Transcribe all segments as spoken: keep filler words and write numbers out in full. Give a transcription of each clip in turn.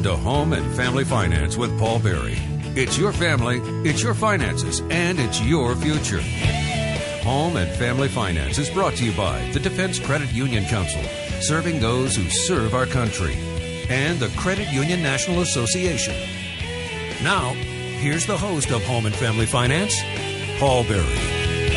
to Home and Family Finance with Paul Berry. It's your family, it's your finances, and it's your future. Home and Family Finance is brought to you by the Defense Credit Union Council, serving those who serve our country, and the Credit Union National Association. Now, here's the host of Home and Family Finance, Paul Berry.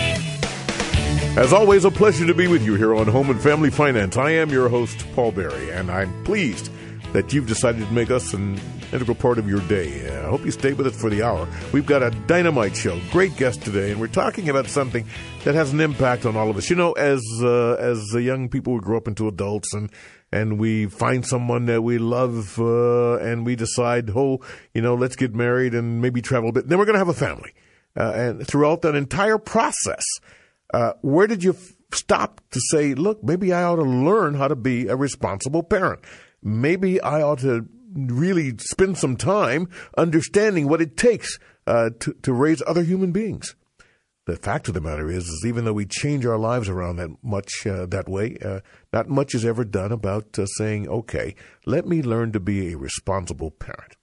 As always, a pleasure to be with you here on Home and Family Finance. I am your host, Paul Berry, and I'm pleased that you've decided to make us an integral part of your day. I hope you stay with us for the hour. We've got a dynamite show, great guest today, and we're talking about something that has an impact on all of us. You know, as uh, as young people, we grow up into adults, and and we find someone that we love, uh, and we decide, oh, you know, let's get married and maybe travel a bit. Then we're going to have a family. Uh, and throughout that entire process, Uh, where did you f- stop to say, look, maybe I ought to learn how to be a responsible parent? Maybe I ought to really spend some time understanding what it takes uh, to, to raise other human beings. The fact of the matter is, is even though we change our lives around that much uh, that way, uh, not much is ever done about uh, saying, okay, let me learn to be a responsible parent.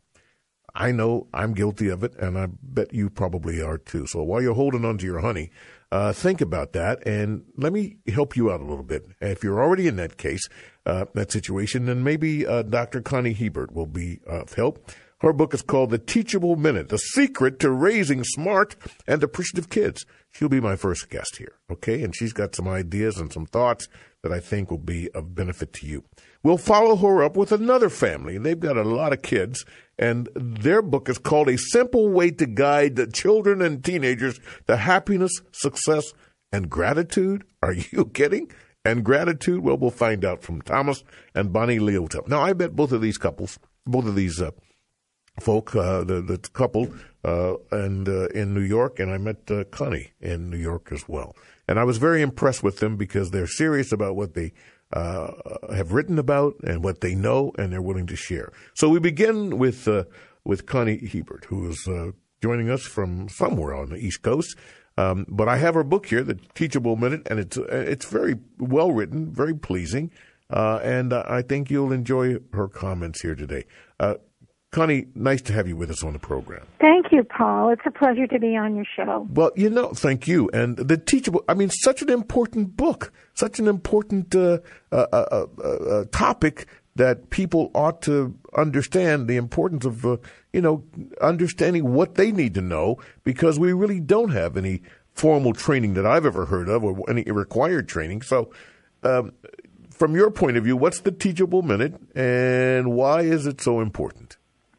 I know I'm guilty of it, and I bet you probably are too. So while you're holding on to your honey, Uh, think about that, and let me help you out a little bit. If you're already in that case, uh, that situation, then maybe uh, Doctor Connie Hebert will be of help. Her book is called The Teachable Minute, The Secret to Raising Smart and Appreciative Kids. She'll be my first guest here, okay? And she's got some ideas and some thoughts that I think will be of benefit to you. We'll follow her up with another family, and they've got a lot of kids, and their book is called A Simple Way to Guide the Children and Teenagers to Happiness, Success, and Gratitude. Are you kidding? And gratitude? Well, we'll find out from Thomas and Bonnie Liotta. Now, I met both of these couples, both of these uh, folk, uh, the, the couple uh, and uh, in New York, and I met uh, Connie in New York as well. And I was very impressed with them because they're serious about what they uh, have written about and what they know, and they're willing to share. So we begin with uh, with Connie Hebert, who is uh, joining us from somewhere on the East Coast. Um, but I have her book here, The Teachable Minute, and it's it's very well written, very pleasing, uh, and I think you'll enjoy her comments here today. Uh, Connie, nice to have you with us on the program. Thank you, Paul. It's a pleasure to be on your show. Well, you know, thank you. And The Teachable, I mean, such an important book, such an important uh, uh, uh, uh, topic that people ought to understand the importance of, uh, you know, understanding what they need to know, because we really don't have any formal training that I've ever heard of or any required training. So um, from your point of view, what's the Teachable Minute and why is it so important?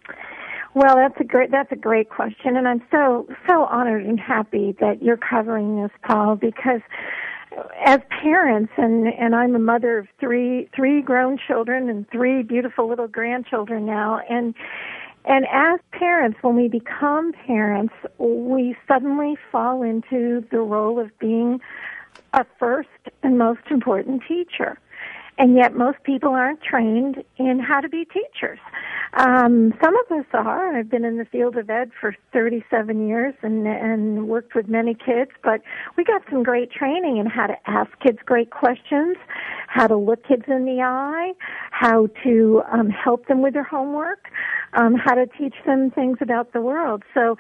Well, that's a great that's a great question, and I'm so so honored and happy that you're covering this, Paul, because as parents, and, and I'm a mother of three three grown children and three beautiful little grandchildren now, and and as parents, when we become parents, we suddenly fall into the role of being a first and most important teacher. And yet most people aren't trained in how to be teachers. Um, some of us are. I've been in the field of ed for thirty-seven years and, and worked with many kids, but we got some great training in how to ask kids great questions, how to look kids in the eye, how to um, help them with their homework, um, how to teach them things about the world. So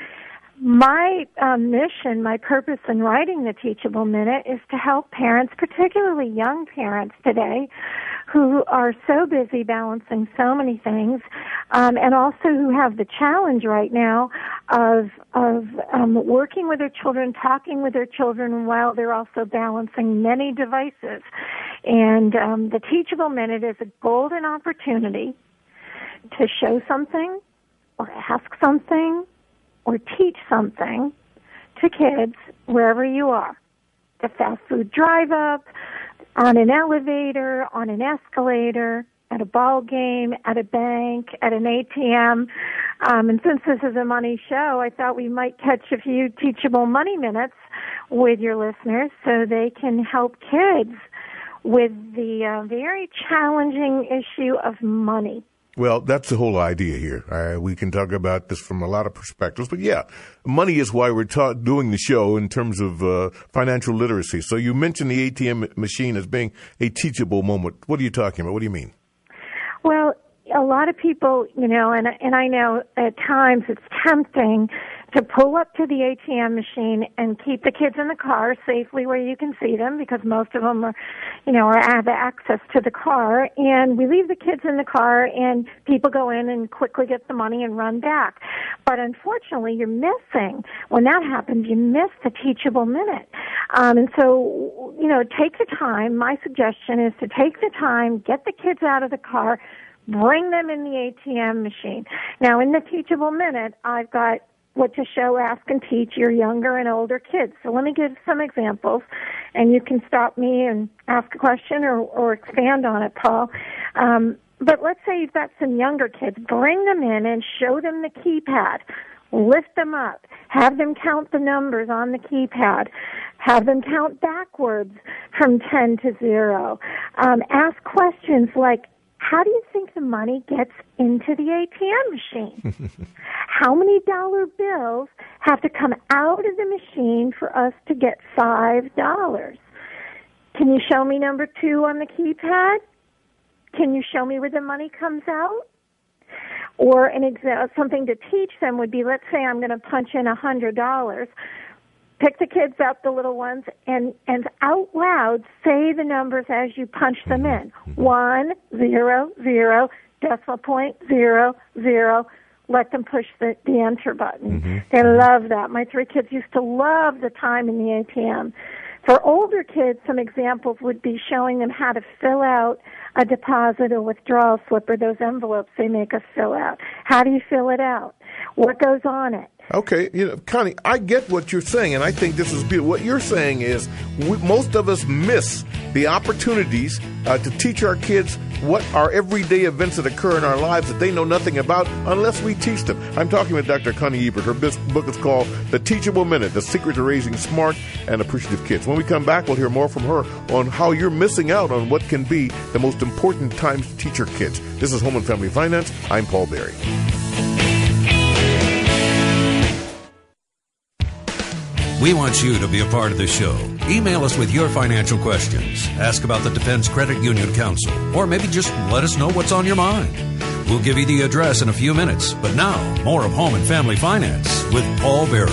my um, mission, my purpose in writing The Teachable Minute is to help parents, particularly young parents today, who are so busy balancing so many things, um, and also who have the challenge right now of of um, working with their children, talking with their children, while they're also balancing many devices. And um, The Teachable Minute is a golden opportunity to show something or ask something or teach something to kids wherever you are. The fast food drive-up, on an elevator, on an escalator, at a ball game, at a bank, at an A T M. Um, and since this is a money show, I thought we might catch a few teachable money minutes with your listeners so they can help kids with the uh, very challenging issue of money. Well, that's the whole idea here. Uh, we can talk about this from a lot of perspectives, but yeah, money is why we're ta- doing the show in terms of uh, financial literacy. So you mentioned the A T M machine as being a teachable moment. What are you talking about? What do you mean? Well, a lot of people, you know, and and I know at times it's tempting to pull up to the A T M machine and keep the kids in the car safely where you can see them, because most of them are, you know, are have access to the car. And we leave the kids in the car, and people go in and quickly get the money and run back. But unfortunately, you're missing, when that happens, you miss the teachable minute. Um, and so, you know, take the time. My suggestion is to take the time, get the kids out of the car, bring them in the A T M machine. Now, in the teachable minute, I've got what to show, ask, and teach your younger and older kids. So let me give some examples, and you can stop me and ask a question or, or expand on it, Paul. Um, but let's say you've got some younger kids. Bring them in and show them the keypad. Lift them up. Have them count the numbers on the keypad. Have them count backwards from ten to zero. Um, ask questions like, how do you think the money gets into the A T M machine? How many dollar bills have to come out of the machine for us to get five dollars? Can you show me number two on the keypad? Can you show me where the money comes out? Or an exa- something to teach them would be, let's say I'm going to punch in one hundred dollars. Pick the kids up, the little ones, and, and out loud say the numbers as you punch them in. One, zero, zero, decimal point, zero, zero. Let them push the, the enter button. Mm-hmm. They love that. My three kids used to love the time in the A T M. For older kids, some examples would be showing them how to fill out a deposit or withdrawal slip, or those envelopes they make us fill out. How do you fill it out? What goes on it? Okay, you know, Connie, I get what you're saying, and I think this is beautiful. What you're saying is we, most of us miss the opportunities uh, to teach our kids what are everyday events that occur in our lives that they know nothing about unless we teach them. I'm talking with Doctor Connie Ebert. Her book is called The Teachable Minute, The Secret to Raising Smart and Appreciative Kids. When we come back, we'll hear more from her on how you're missing out on what can be the most important times to teach your kids. This is Home and Family Finance. I'm Paul Berry. We want you to be a part of the show. Email us with your financial questions. Ask about the Defense Credit Union Council, or maybe just let us know what's on your mind. We'll give you the address in a few minutes. But now, more of Home and Family Finance with Paul Berry.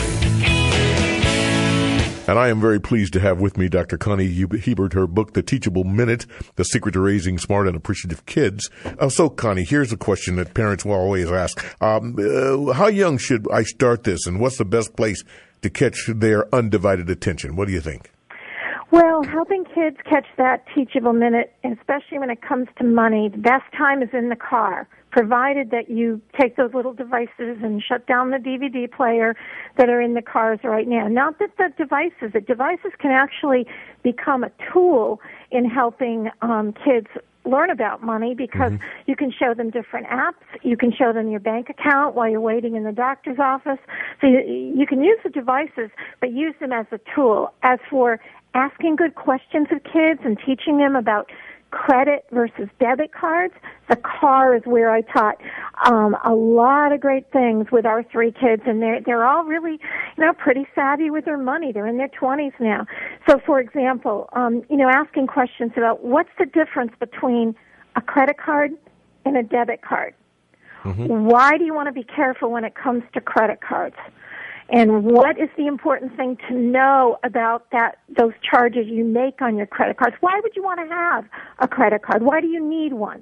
And I am very pleased to have with me Doctor Connie Ebert, her book, The Teachable Minute, The Secret to Raising Smart and Appreciative Kids. Uh, so, Connie, here's a question that parents will always ask. Um, uh, how young should I start this, and what's the best place to catch their undivided attention? What do you think? Well, helping kids catch that teachable minute, especially when it comes to money, the best time is in the car, provided that you take those little devices and shut down the D V D player that are in the cars right now. Not that the devices, the devices can actually become a tool in helping um, kids learn about money, because mm-hmm. you can show them different apps. You can show them your bank account while you're waiting in the doctor's office. So you, you can use the devices, but use them as a tool. As for asking good questions of kids and teaching them about credit versus debit cards, the car is where I taught um, a lot of great things with our three kids, and they're they're all really, you know, pretty savvy with their money. They're in their twenties now. So, for example, um, you know, asking questions about what's the difference between a credit card and a debit card. Mm-hmm. Why do you want to be careful when it comes to credit cards? And what is the important thing to know about that, those charges you make on your credit cards? Why would you want to have a credit card? Why do you need one?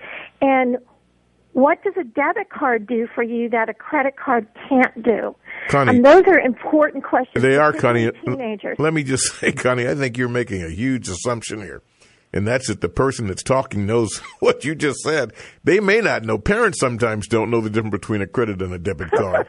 And what does a debit card do for you that a credit card can't do? Connie, and those are important questions. They are, Connie. Teenagers. Let me just say, Connie, I think you're making a huge assumption here. And that's that the person that's talking knows what you just said. They may not know. Parents sometimes don't know the difference between a credit and a debit card.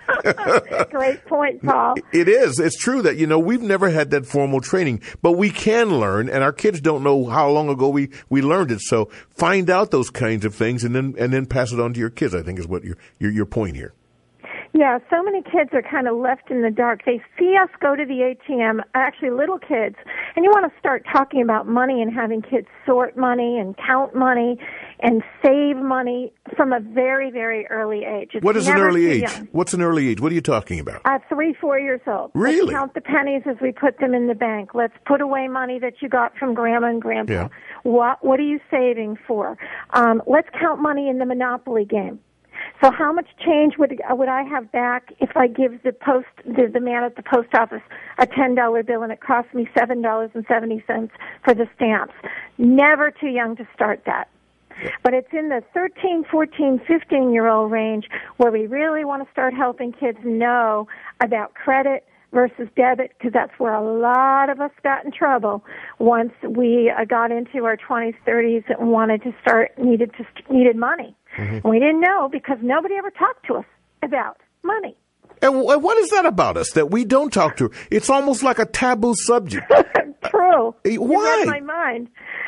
Great point, Paul. It is. It's true that, you know, we've never had that formal training, but we can learn, and our kids don't know how long ago we, we learned it. So find out those kinds of things and then and then pass it on to your kids, I think is what your your, your point here. Yeah, so many kids are kind of left in the dark. They see us go to the A T M, actually little kids, and you want to start talking about money and having kids sort money and count money and save money from a very, very early age. It's what is an early age? Young. What's an early age? What are you talking about? Uh, three, four years old. Really? Let's count the pennies as we put them in the bank. Let's put away money that you got from Grandma and Grandpa. Yeah. What what are you saving for? Um, let's count money in the Monopoly game. So how much change would would I have back if I give the post the, the man at the post office a ten dollar bill and it costs me seven dollars and seventy cents for the stamps? Never too young to start that. But it's in the thirteen, fourteen, fifteen-year-old range where we really want to start helping kids know about credit versus debit, because that's where a lot of us got in trouble once we uh, got into our twenties, thirties, and wanted to start, needed to needed money. Mm-hmm. We didn't know because nobody ever talked to us about money. And what is that about us that we don't talk to? It's almost like a taboo subject. True. Why? You read my mind.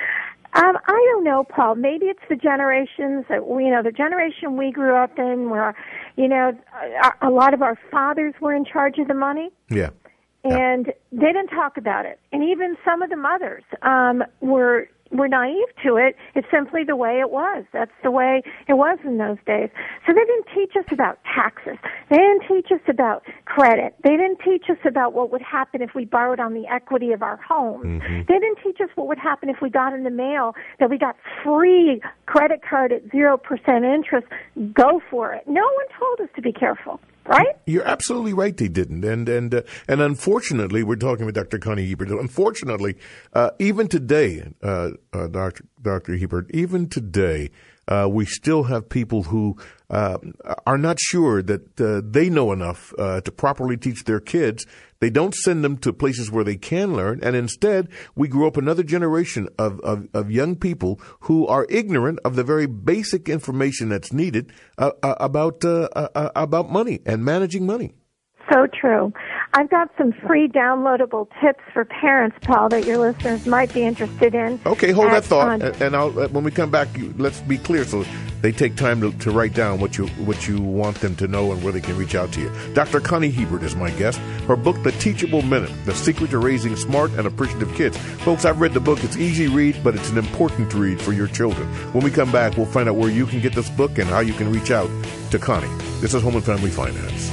Um, I don't know, Paul. Maybe it's the generations that we, you know, the generation we grew up in, where, you know, a, a lot of our fathers were in charge of the money. Yeah. And yeah. they didn't talk about it. And even some of the mothers um, were were naive to it. It's simply the way it was. That's the way it was in those days. So they didn't teach us about taxes. They didn't teach us about credit. They didn't teach us about what would happen if we borrowed on the equity of our home. Mm-hmm. They didn't teach us what would happen if we got in the mail that we got free credit card at zero percent interest. Go for it. No one told us to be careful. Right? You're absolutely right. They didn't, and and uh, and unfortunately, we're talking with Doctor Connie Hebert. Unfortunately, uh, even today, uh, uh, Doctor Doctor Hebert, even today, uh, we still have people who uh, are not sure that uh, they know enough uh, to properly teach their kids. They don't send them to places where they can learn, and instead, we grew up another generation of, of, of young people who are ignorant of the very basic information that's needed uh, uh, about uh, uh, about money and managing money. So true. I've got some free downloadable tips for parents, Paul, that your listeners might be interested in. Okay, hold at, that thought, on, and, and I'll, when we come back, you, let's be clear so they take time to, to write down what you what you want them to know and where they can reach out to you. Doctor Connie Hebert is my guest. Her book, The Teachable Minute, The Secret to Raising Smart and Appreciative Kids. Folks, I've read the book. It's easy read, but it's an important read for your children. When we come back, we'll find out where you can get this book and how you can reach out to Connie. This is Home and Family Finance.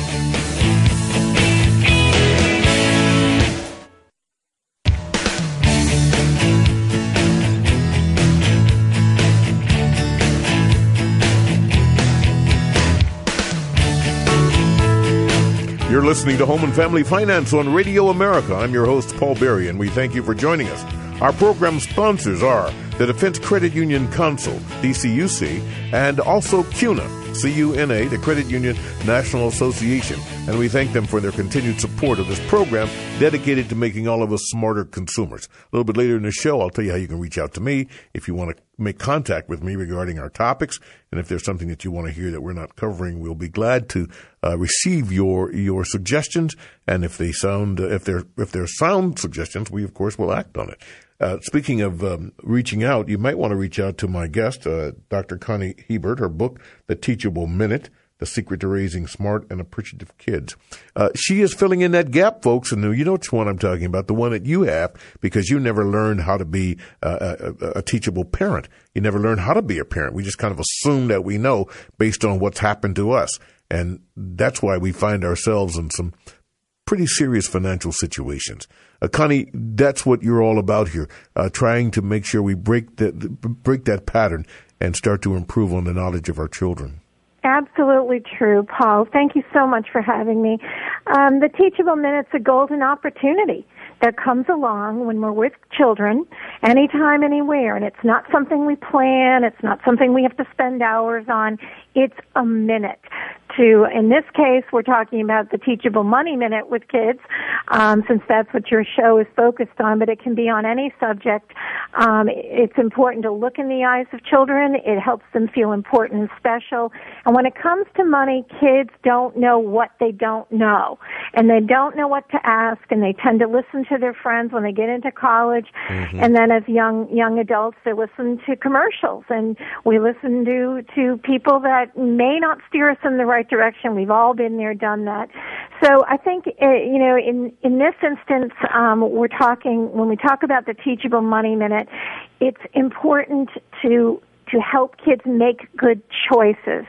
You're listening to Home and Family Finance on Radio America. I'm your host, Paul Berry, and we thank you for joining us. Our program sponsors are the Defense Credit Union Council, D C U C, and also CUNA, C U N A, the Credit Union National Association. And we thank them for their continued support of this program dedicated to making all of us smarter consumers. A little bit later in the show, I'll tell you how you can reach out to me if you want to make contact with me regarding our topics. And if there's something that you want to hear that we're not covering, we'll be glad to uh, receive your your suggestions. And if they sound, uh, if they're if they're sound suggestions, we of course will act on it. Uh, speaking of um, reaching out, you might want to reach out to my guest, uh, Doctor Connie Hebert, her book, The Teachable Minute, The Secret to Raising Smart and Appreciative Kids. Uh, she is filling in that gap, folks, and you know which one I'm talking about, the one that you have, because you never learned how to be uh, a, a teachable parent. You never learned how to be a parent. We just kind of assume that we know based on what's happened to us, and that's why we find ourselves in some pretty serious financial situations. Uh, Connie, that's what you're all about here, uh, trying to make sure we break that break that pattern and start to improve on the knowledge of our children. Absolutely true, Paul. Thank you so much for having me. Um, the Teachable Minute's a golden opportunity that comes along when we're with children, anytime, anywhere. And it's not something we plan. It's not something we have to spend hours on. It's a minute. To, in this case, we're talking about the Teachable Money Minute with kids, um, since that's what your show is focused on, but it can be on any subject. Um, it's important to look in the eyes of children. It helps them feel important and special. And when it comes to money, kids don't know what they don't know. And they don't know what to ask, and they tend to listen to their friends when they get into college. Mm-hmm. And then as young young adults, they listen to commercials. And we listen to, to people that may not steer us in the right direction. We've all been there, done that. So I think, uh, you know, in, in this instance, um, we're talking, when we talk about the Teachable Money Minute, it's important to to help kids make good choices.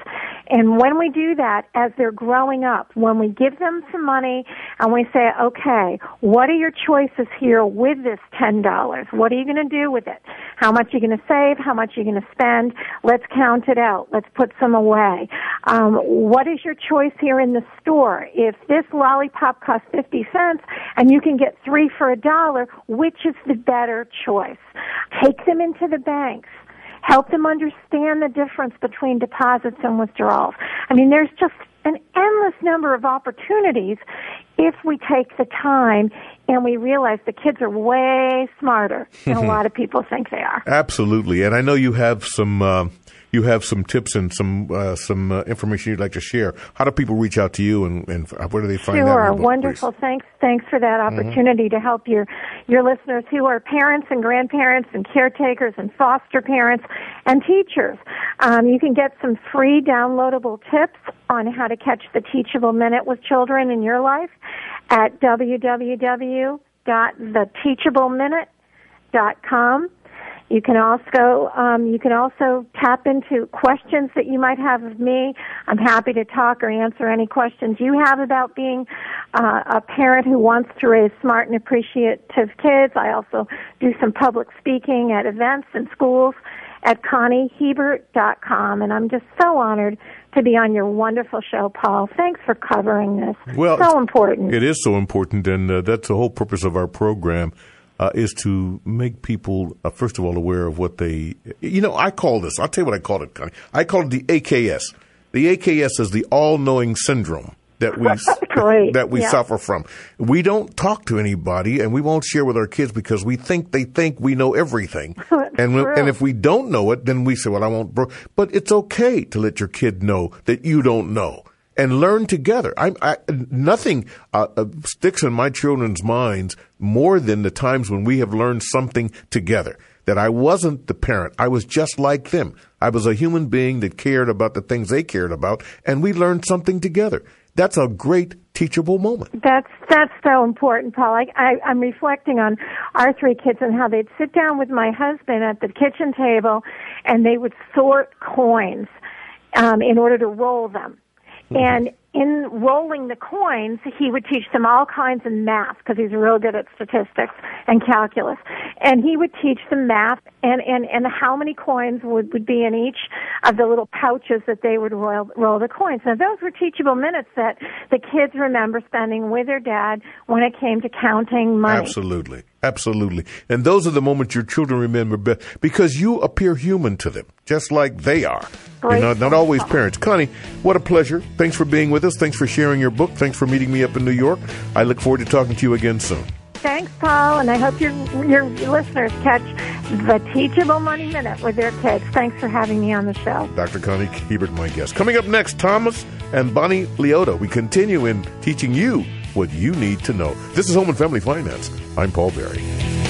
And when we do that, as they're growing up, when we give them some money and we say, okay, what are your choices here with this ten dollars? What are you going to do with it? How much are you going to save? How much are you going to spend? Let's count it out. Let's put some away. Um, what is your choice here in the store? If this lollipop costs fifty cents and you can get three for a dollar, which is the better choice? Take them into the banks. Help them understand the difference between deposits and withdrawals. I mean, there's just an endless number of opportunities if we take the time and we realize the kids are way smarter than a lot of people think they are. Absolutely. And I know you have some uh, you have some tips and some uh, some uh, information you'd like to share. How do people reach out to you, and, and where do they find sure, that? Sure, wonderful. Please? Thanks thanks for that opportunity mm-hmm. to help your, your listeners who are parents and grandparents and caretakers and foster parents and teachers. Um, you can get some free downloadable tips on how to catch the teachable minute with children in your life at w w w dot the teachable minute dot com. You can also um, you can also tap into questions that you might have of me. I'm happy to talk or answer any questions you have about being uh, a parent who wants to raise smart and appreciative kids. I also do some public speaking at events and schools at connie hebert dot com, and I'm just so honored to be on your wonderful show, Paul. Thanks for covering this. Well, so important. It is so important, and uh, that's the whole purpose of our program. Uh, is to make people, uh, first of all, aware of what they, you know, I call this, I'll tell you what I call it, Connie. I call it the A K S. The A K S is the all-knowing syndrome that we that we yeah. suffer from. We don't talk to anybody, and we won't share with our kids because we think they think we know everything. and we, and if we don't know it, then we say, well, I won't. Bro-. But it's okay to let your kid know that you don't know. And learn together. I, I, nothing uh, uh, sticks in my children's minds more than the times when we have learned something together. That I wasn't the parent. I was just like them. I was a human being that cared about the things they cared about, and we learned something together. That's a great teachable moment. That's that's so important, Paul. I, I, I'm reflecting on our three kids and how they'd sit down with my husband at the kitchen table, and they would sort coins um, in order to roll them. And in rolling the coins, he would teach them all kinds of math because he's real good at statistics and calculus. And he would teach them math and, and, and how many coins would, would be in each of the little pouches that they would roll, roll the coins. Now, those were teachable minutes that the kids remember spending with their dad when it came to counting money. Absolutely. Absolutely. And those are the moments your children remember best because you appear human to them, just like they are. You're not, not always parents. Connie, what a pleasure. Thanks for being with us. Thanks for sharing your book. Thanks for meeting me up in New York. I look forward to talking to you again soon. Thanks, Paul, and I hope your your listeners catch the Teachable Money Minute with their kids. Thanks for having me on the show. Doctor Connie Hebert, my guest. Coming up next, Thomas and Bonnie Leota. We continue in teaching you what you need to know. This is Home and Family Finance. I'm Paul Berry.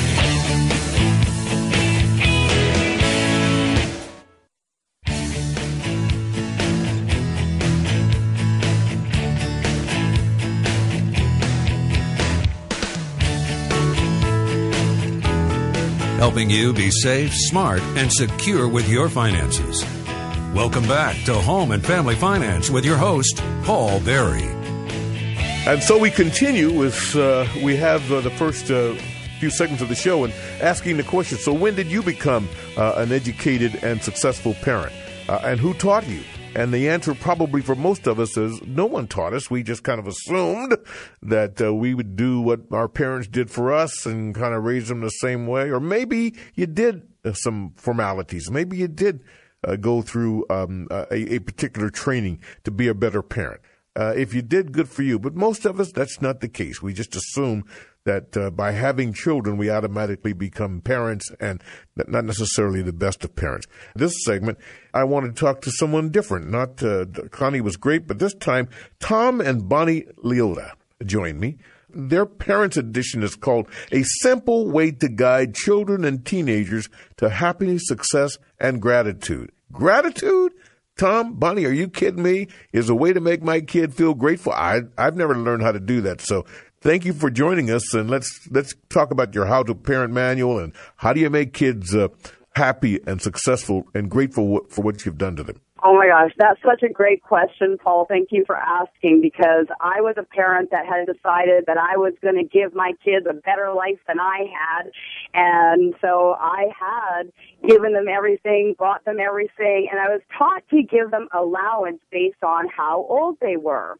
Helping you be safe, smart, and secure with your finances. Welcome back to Home and Family Finance with your host, Paul Berry. And so we continue with, uh, we have uh, the first uh, few segments of the show and asking the question, so when did you become uh, an educated and successful parent? Uh, and who taught you? And the answer probably for most of us is no one taught us. We just kind of assumed that uh, we would do what our parents did for us and kind of raise them the same way. Or maybe you did uh, some formalities. Maybe you did uh, go through um, a, a particular training to be a better parent. Uh, if you did, good for you. But most of us, that's not the case. We just assume that uh, by having children, we automatically become parents and not necessarily the best of parents. This segment, I wanted to talk to someone different. Not uh, Connie was great, but this time, Tom and Bonnie Leota joined me. Their Parents Edition is called A Simple Way to Guide Children and Teenagers to Happiness, Success, and Gratitude. Gratitude? Tom, Bonnie, are you kidding me? Is a way to make my kid feel grateful? I, I've never learned how to do that. So thank you for joining us, and let's let's talk about your How to Parent manual and how do you make kids uh, happy and successful and grateful for what you've done to them. Oh, my gosh, that's such a great question, Paul. Thank you for asking, because I was a parent that had decided that I was going to give my kids a better life than I had. And so I had given them everything, bought them everything, and I was taught to give them allowance based on how old they were.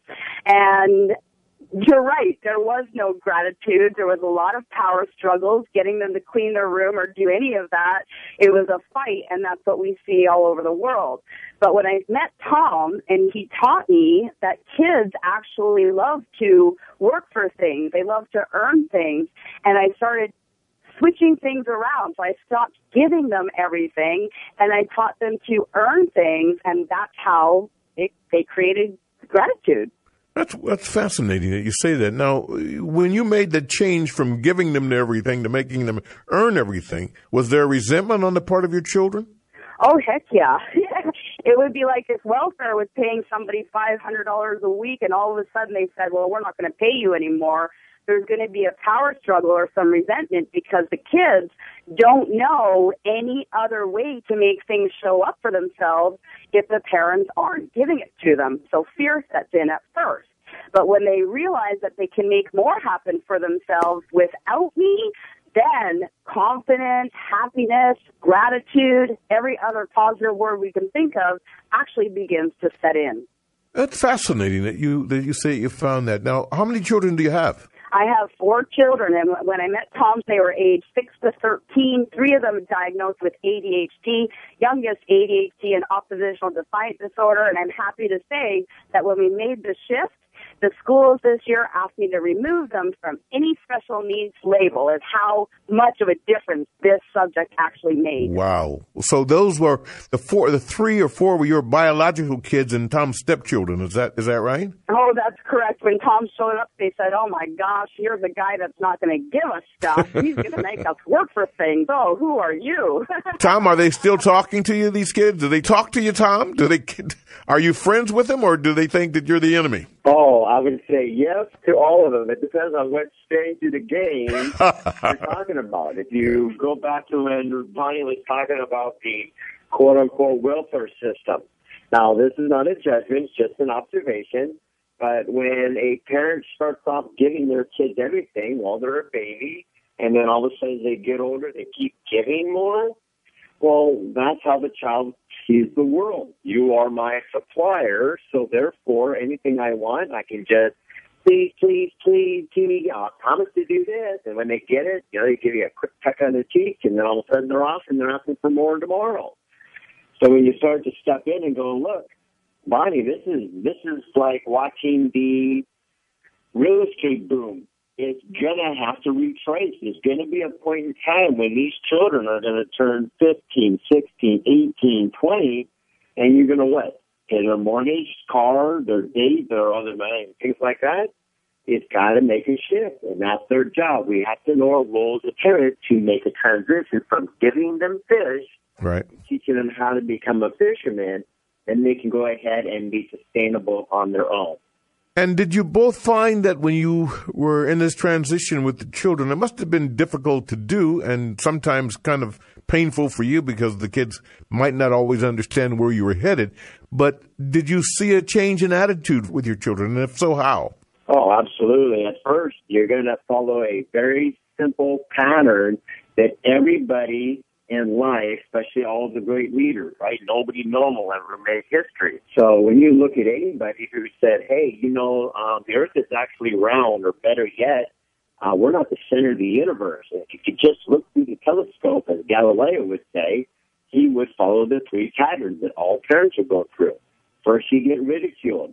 And you're right. There was no gratitude. There was a lot of power struggles, getting them to clean their room or do any of that. It was a fight, and that's what we see all over the world. But when I met Tom, and he taught me that kids actually love to work for things. They love to earn things. And I started switching things around. So I stopped giving them everything, and I taught them to earn things, and that's how it, they created gratitude. That's that's fascinating that you say that. Now, when you made the change from giving them everything to making them earn everything, was there resentment on the part of your children? Oh, heck yeah. It would be like if welfare was paying somebody five hundred dollars a week and all of a sudden they said, well, we're not going to pay you anymore. There's going to be a power struggle or some resentment because the kids don't know any other way to make things show up for themselves if the parents aren't giving it to them. So fear sets in at first. But when they realize that they can make more happen for themselves without me, then confidence, happiness, gratitude, every other positive word we can think of actually begins to set in. That's fascinating that you that you say you found that. Now, how many children do you have? I have four children, and when I met Tom, they were age six to thirteen. Three of them diagnosed with A D H D, youngest A D H D and oppositional defiant disorder, and I'm happy to say that when we made the shift, the schools this year asked me to remove them from any special needs label as how much of a difference this subject actually made. Wow. So those were the four, the three or four were your biological kids and Tom's stepchildren. Is that, is that right? Oh, that's correct. When Tom showed up, they said, oh my gosh, here's a guy that's not going to give us stuff. He's going to make us work for things. Oh, who are you? Tom, are they still talking to you, these kids? Do they talk to you, Tom? Do they, are you friends with them, or do they think that you're the enemy? Oh, I would say yes to all of them. It depends on what stage of the game you're talking about. If you go back to when Bonnie was talking about the quote-unquote welfare system. Now, this is not a judgment, it's just an observation. But when a parent starts off giving their kids everything while they're a baby, and then all of a sudden they get older, they keep giving more, well, that's how the child sees the world. You are my supplier, so therefore anything I want, I can just, please, please, please, please, I'll promise to do this. And when they get it, you know, they give you a quick peck on the cheek, and then all of a sudden they're off and they're asking for more tomorrow. So when you start to step in and go, look, Bonnie, this is this is like watching the real estate boom. It's going to have to retrace. There's going to be a point in time when these children are going to turn fifteen, sixteen, eighteen, twenty, and you're going to what? Pay their mortgage, car, their date, their other money, things like that. It's got to make a shift, and that's their job. We have to know our role as a parent to make a transition from giving them fish, right, teaching them how to become a fisherman, and they can go ahead and be sustainable on their own. And did you both find that when you were in this transition with the children, it must have been difficult to do and sometimes kind of painful for you because the kids might not always understand where you were headed, but did you see a change in attitude with your children, and if so, how? Oh, absolutely. At first, you're going to follow a very simple pattern that everybody in life, especially all the great leaders, right? Nobody normal ever made history. So when you look at anybody who said, hey, you know, um, the earth is actually round, or better yet, uh, we're not the center of the universe. If you could just look through the telescope, as Galileo would say, he would follow the three patterns that all parents would go through. First, you get ridiculed.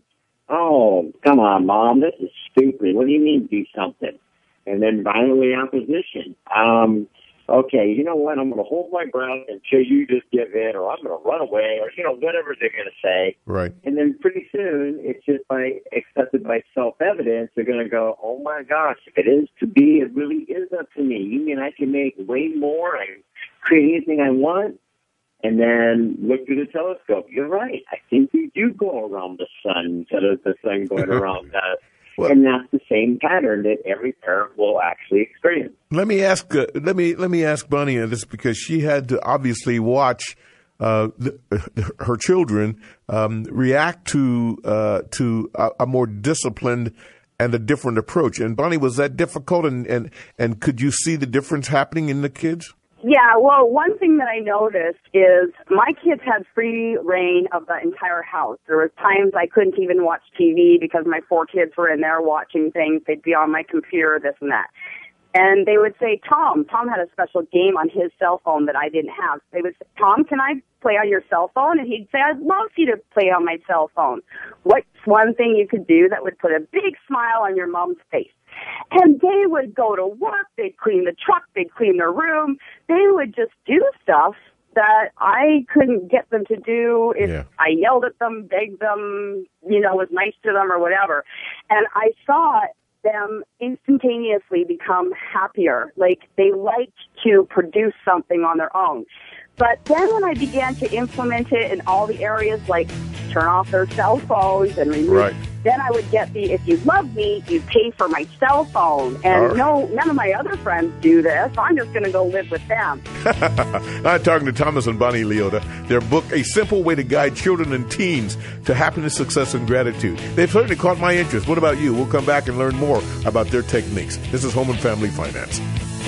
Oh, come on, Mom, this is stupid. What do you mean do something? And then violently opposition. Um, okay, you know what, I'm going to hold my breath until you just give in, or I'm going to run away, or, you know, whatever they're going to say. Right. And then pretty soon, it's just by accepted by self-evidence, they're going to go, oh, my gosh, if it is to be, it really is up to me. You mean I can make way more, I can create anything I want? And then look through the telescope. You're right. I think we do go around the sun instead of the sun going around us. Well, and that's the same pattern that every parent will actually experience. Let me ask. Uh, let me let me ask Bonnie this, because she had to obviously watch uh, the, her children um, react to uh, to a, a more disciplined and a different approach. And Bonnie, was that difficult? And, and, and could you see the difference happening in the kids? Yeah, well, one thing that I noticed is my kids had free reign of the entire house. There was times I couldn't even watch T V because my four kids were in there watching things. They'd be on my computer, this and that. And they would say, Tom, Tom had a special game on his cell phone that I didn't have. They would say, Tom, can I play on your cell phone? And he'd say, I'd love for you to play on my cell phone. What's one thing you could do that would put a big smile on your mom's face? And they would go to work, they'd clean the truck, they'd clean their room. They would just do stuff that I couldn't get them to do if yeah. I yelled at them, begged them, you know, was nice to them or whatever. And I saw them instantaneously become happier. Like they liked to produce something on their own. But then when I began to implement it in all the areas, like turn off their cell phones and remove, right. then I would get the, if you love me, you pay for my cell phone. And right. no, none of my other friends do this. I'm just going to go live with them. I'm talking to Thomas and Bonnie Leota. Their book, A Simple Way to Guide Children and Teens to Happiness, Success, and Gratitude. They've certainly caught my interest. What about you? We'll come back and learn more about their techniques. This is Home and Family Finance.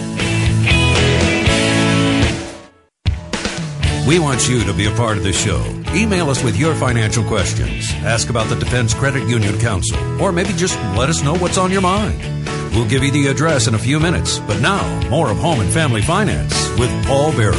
We want you to be a part of the show. Email us with your financial questions. Ask about the Defense Credit Union Council, or maybe just let us know what's on your mind. We'll give you the address in a few minutes. But now, more of Home and Family Finance with Paul Berry.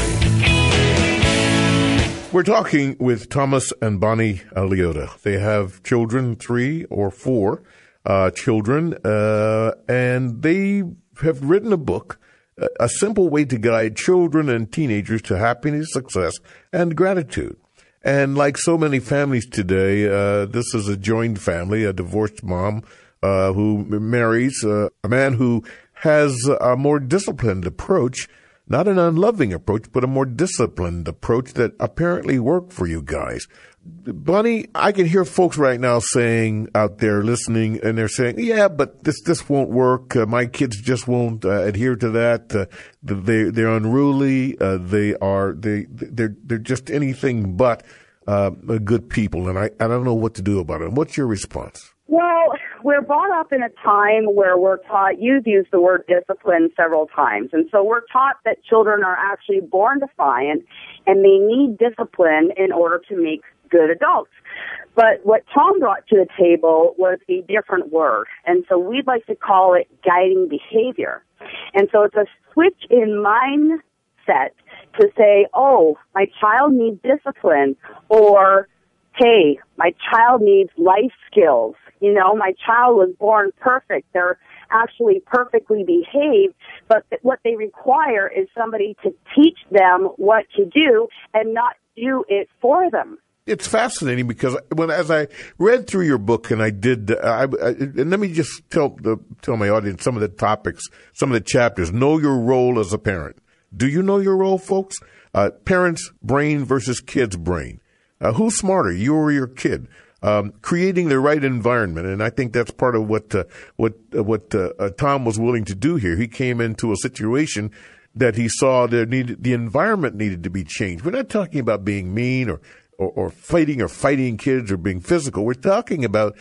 We're talking with Thomas and Bonnie Leota. They have children, three or four uh, children, uh, and they have written a book, A Simple Way to Guide Children and Teenagers to Happiness, Success, and Gratitude. And like so many families today, uh, this is a joined family, a divorced mom uh, who marries uh, a man who has a more disciplined approach, not an unloving approach, but a more disciplined approach that apparently worked for you guys. Bonnie, I can hear folks right now saying out there listening, and they're saying, yeah, but this this won't work. Uh, my kids just won't uh, adhere to that. Uh, they, they're unruly. Uh, they are, they, they're, they're just anything but uh, good people, and I, I don't know what to do about it. What's your response? Well, we're brought up in a time where we're taught, you've used the word discipline several times, and so we're taught that children are actually born defiant, and they need discipline in order to make good adults. But what Tom brought to the table was a different word, and so we'd like to call it guiding behavior. And so it's a switch in mindset to say, oh, my child needs discipline, or, hey, my child needs life skills. You know, my child was born perfect. They're actually perfectly behaved, but what they require is somebody to teach them what to do and not do it for them. It's fascinating because when, as I read through your book, and I did, uh, I, I, and let me just tell the, tell my audience some of the topics, some of the chapters. Know your role as a parent. Do you know your role, folks? Uh, parents' brain versus kids' brain. Uh, who's smarter, you or your kid? Um, creating the right environment, and I think that's part of what uh, what uh, what uh, uh, Tom was willing to do here. He came into a situation that he saw there needed the environment needed to be changed. We're not talking about being mean or or, or fighting or fighting kids or being physical. We're talking about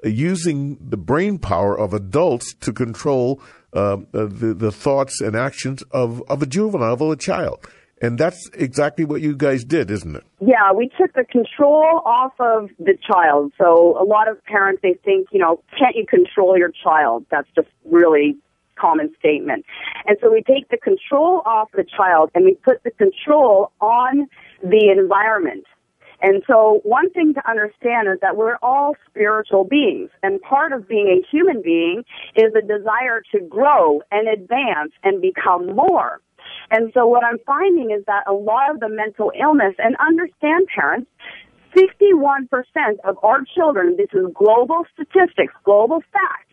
using the brain power of adults to control uh, the the thoughts and actions of of a juvenile, of a child. And that's exactly what you guys did, isn't it? Yeah, we took the control off of the child. So a lot of parents, they think, you know, can't you control your child? That's just really common statement. And so we take the control off the child and we put the control on the environment. And so one thing to understand is that we're all spiritual beings. And part of being a human being is a desire to grow and advance and become more. And so what I'm finding is that a lot of the mental illness, and understand parents, sixty-one percent of our children, this is global statistics, global fact,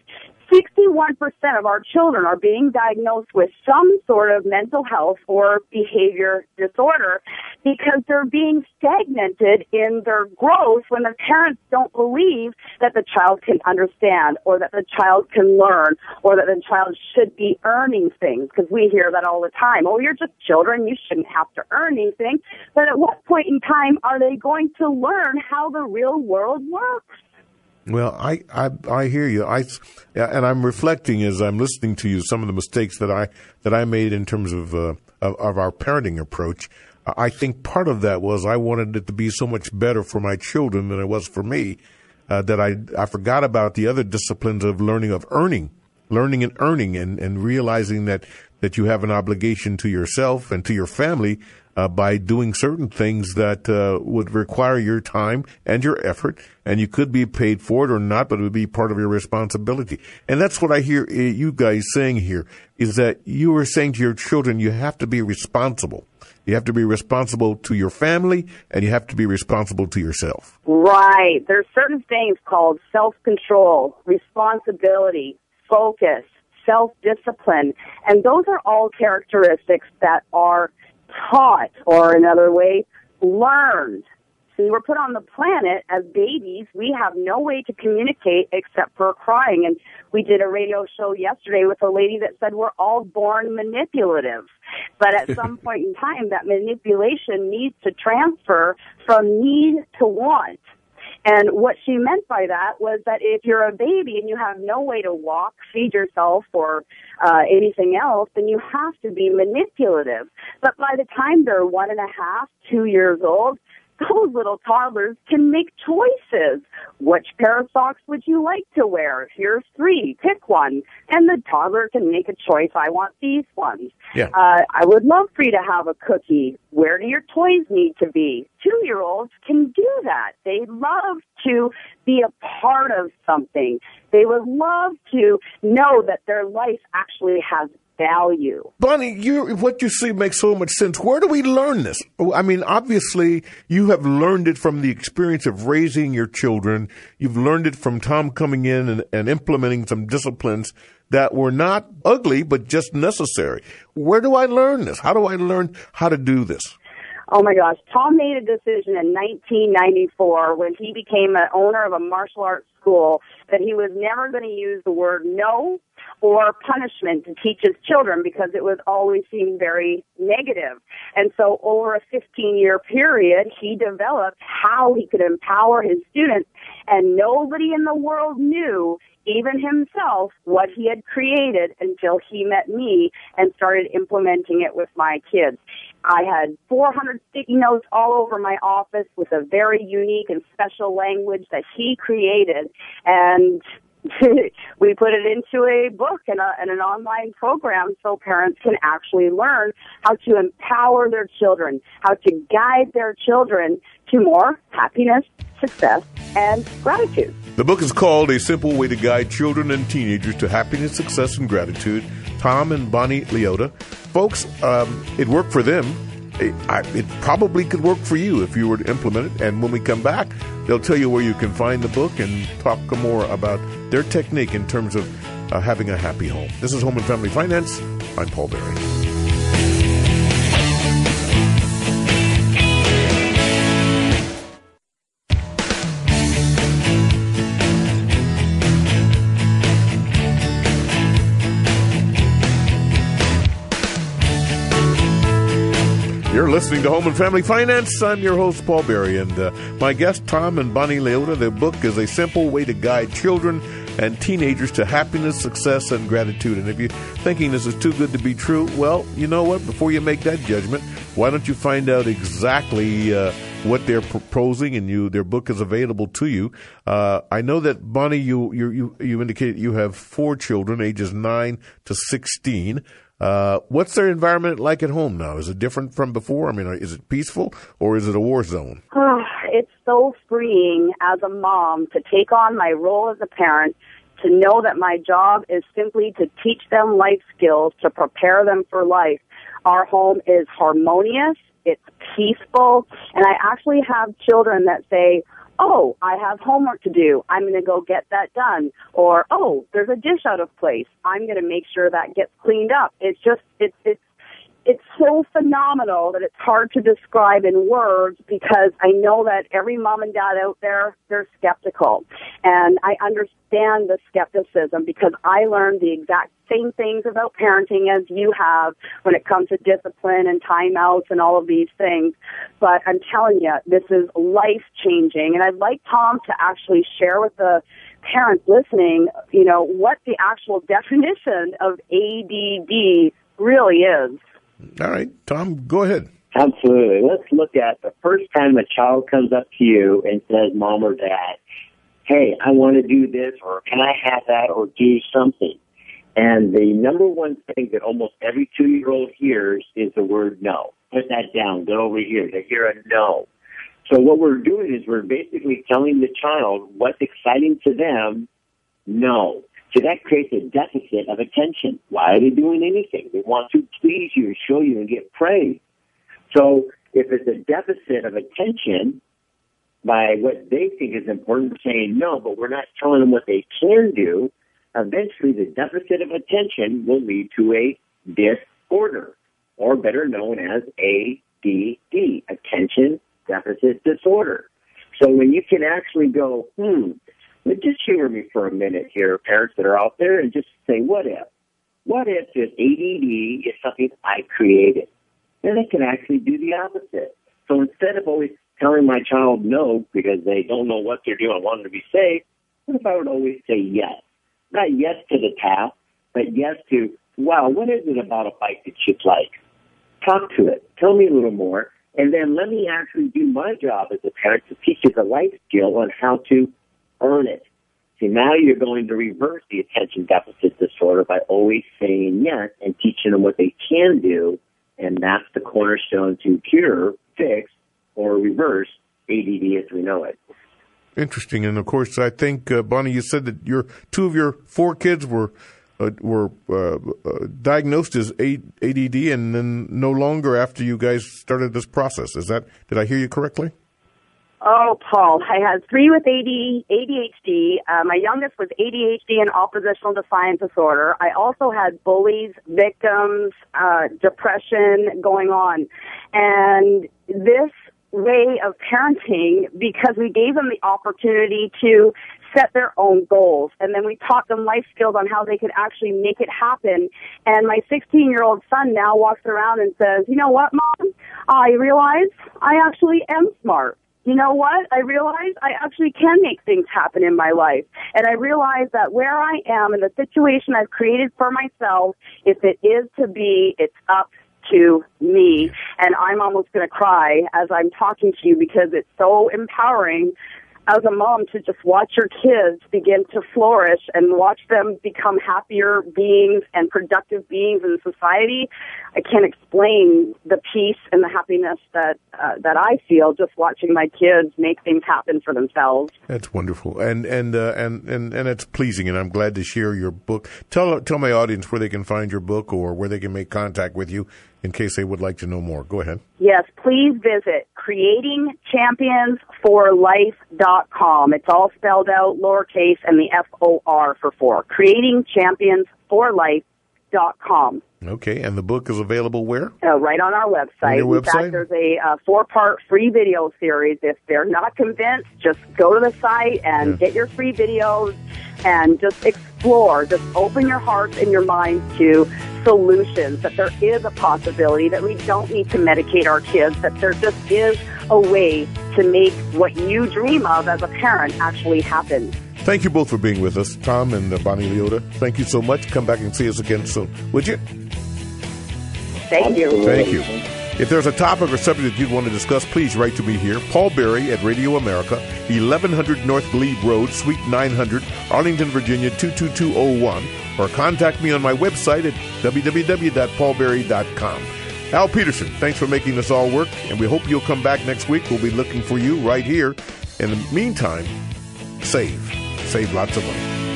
sixty-one percent of our children are being diagnosed with some sort of mental health or behavior disorder because they're being stagnated in their growth when the parents don't believe that the child can understand or that the child can learn or that the child should be earning things, because we hear that all the time. Oh, you're just children. You shouldn't have to earn anything. But at what point in time are they going to learn how the real world works? Well, I, I, I hear you. I, and I'm reflecting as I'm listening to you some of the mistakes that I, that I made in terms of, uh, of, of our parenting approach. I think part of that was I wanted it to be so much better for my children than it was for me, uh, that I, I forgot about the other disciplines of learning, of earning, learning and earning, and, and realizing that, that you have an obligation to yourself and to your family Uh, by doing certain things that uh, would require your time and your effort, and you could be paid for it or not, but it would be part of your responsibility. And that's what I hear uh, you guys saying here, is that you are saying to your children, you have to be responsible. You have to be responsible to your family, and you have to be responsible to yourself. Right. There's certain things called self-control, responsibility, focus, self-discipline, and those are all characteristics that are taught, or another way, learned. So we were put on the planet as babies. We have no way to communicate except for crying. And we did a radio show yesterday with a lady that said we're all born manipulative. But at some point in time, that manipulation needs to transfer from need to want. And what she meant by that was that if you're a baby and you have no way to walk, feed yourself, or uh, anything else, then you have to be manipulative. But by the time they're one and a half, two years old, those little toddlers can make choices. Which pair of socks would you like to wear? Here's three. Pick one. And the toddler can make a choice. I want these ones. Yeah. Uh, I would love for you to have a cookie. Where do your toys need to be? Two-year-olds can do that. They love to be a part of something. They would love to know that their life actually has value. Bonnie, you, what you see makes so much sense. Where do we learn this? I mean, obviously, you have learned it from the experience of raising your children. You've learned it from Tom coming in and, and implementing some disciplines that were not ugly, but just necessary. Where do I learn this? How do I learn how to do this? Oh, my gosh. Tom made a decision in nineteen ninety-four when he became an owner of a martial arts school that he was never going to use the word no or punishment to teach his children because it was always seen very negative. And so over a fifteen-year period, he developed how he could empower his students, and nobody in the world knew, even himself, what he had created until he met me and started implementing it with my kids. I had four hundred sticky notes all over my office with a very unique and special language that he created, and we put it into a book and, a, and an online program so parents can actually learn how to empower their children, how to guide their children to more happiness, success, and gratitude. The book is called A Simple Way to Guide Children and Teenagers to Happiness, Success, and Gratitude. Tom and Bonnie Leota. Folks, um, it worked for them. It, I, it probably could work for you if you were to implement it. And when we come back, they'll tell you where you can find the book and talk more about their technique in terms of uh, having a happy home. This is Home and Family Finance. I'm Paul Berry. You're listening to Home and Family Finance. I'm your host, Paul Berry, and uh, my guest, Tom and Bonnie Leota. Their book is A Simple Way to Guide Children and Teenagers to Happiness, Success, and Gratitude. And if you're thinking this is too good to be true, well, you know what? Before you make that judgment, why don't you find out exactly uh, what they're proposing, and you their book is available to you. Uh, I know that, Bonnie, you, you, you, you indicated you have four children, ages nine to sixteen. Uh, what's their environment like at home now? Is it different from before? I mean, is it peaceful or is it a war zone? Oh, it's so freeing as a mom to take on my role as a parent, to know that my job is simply to teach them life skills, to prepare them for life. Our home is harmonious, it's peaceful, and I actually have children that say, oh, I have homework to do. I'm going to go get that done. Or, oh, there's a dish out of place. I'm going to make sure that gets cleaned up. It's just, it's, it's, it's so phenomenal that it's hard to describe in words, because I know that every mom and dad out there, they're skeptical. And I understand the skepticism, because I learned the exact same things about parenting as you have when it comes to discipline and timeouts and all of these things. But I'm telling you, this is life-changing. And I'd like Tom to actually share with the parents listening, you know, what the actual definition of A D D really is. All right, Tom, go ahead. Absolutely. Let's look at the first time a child comes up to you and says, Mom or Dad, hey, I want to do this, or can I have that, or do something. And the number one thing that almost every two-year-old hears is the word no. Put that down. Go over here. They hear a no. So what we're doing is we're basically telling the child what's exciting to them, no. So that creates a deficit of attention. Why are they doing anything? They want to please you, show you, and get praise. So if it's a deficit of attention by what they think is important, we're saying no, but we're not telling them what they can do, eventually the deficit of attention will lead to a disorder, or better known as A D D, Attention Deficit Disorder. So when you can actually go, hmm, just humor me for a minute here, parents that are out there, and just say, what if? What if this A D D is something I created? And they can actually do the opposite. So instead of always telling my child no because they don't know what they're doing, I want them to be safe, what if I would always say yes? Not yes to the task, but yes to, wow, what is it about a bike that you'd like? Talk to it. Tell me a little more. And then let me actually do my job as a parent to teach you the life skill on how to earn it. See, now you're going to reverse the attention deficit disorder by always saying yes and teaching them what they can do, and that's the cornerstone to cure, fix, or reverse A D D as we know it. Interesting, and of course, I think uh, Bonnie, you said that your two of your four kids were uh, were uh, uh, diagnosed as A D D, and then no longer after you guys started this process. Is that? Did I hear you correctly? Oh, Paul, I had three with A D H D. Uh, my youngest was A D H D and oppositional defiant disorder. I also had bullies, victims, uh, depression going on. And this way of parenting, because we gave them the opportunity to set their own goals, and then we taught them life skills on how they could actually make it happen. And my sixteen-year-old son now walks around and says, you know what, Mom? I realize I actually am smart. You know what? I realize I actually can make things happen in my life. And I realize that where I am and the situation I've created for myself, if it is to be, it's up to me. And I'm almost going to cry as I'm talking to you, because it's so empowering as a mom to just watch your kids begin to flourish and watch them become happier beings and productive beings in society. I can't explain the peace and the happiness that uh, that I feel just watching my kids make things happen for themselves. That's wonderful, and and uh, and and and it's pleasing, and I'm glad to share your book. Tell tell my audience where they can find your book or where they can make contact with you in case they would like to know more. Go ahead. Yes, please visit creating champions for life dot com. It's all spelled out lowercase and the F O R for four. creating champions for life dot com. Okay, and the book is available where? Uh, right on our website. On your In website? fact, there's a uh, four-part free video series. If they're not convinced, just go to the site and Yeah. get your free videos and just explore. Just open your hearts and your minds to solutions, that there is a possibility, that we don't need to medicate our kids, that there just is a way to make what you dream of as a parent actually happen. Thank you both for being with us, Tom and uh, Bonnie Leota. Thank you so much. Come back and see us again soon, would you? Thank you. Thank you. If there's a topic or subject that you'd want to discuss, please write to me here, Paul Berry at Radio America, eleven hundred North Glebe Road, Suite nine hundred, Arlington, Virginia, two two two oh one, or contact me on my website at w w w dot paul berry dot com. Al Peterson, thanks for making this all work, and we hope you'll come back next week. We'll be looking for you right here. In the meantime, save. Save lots of money.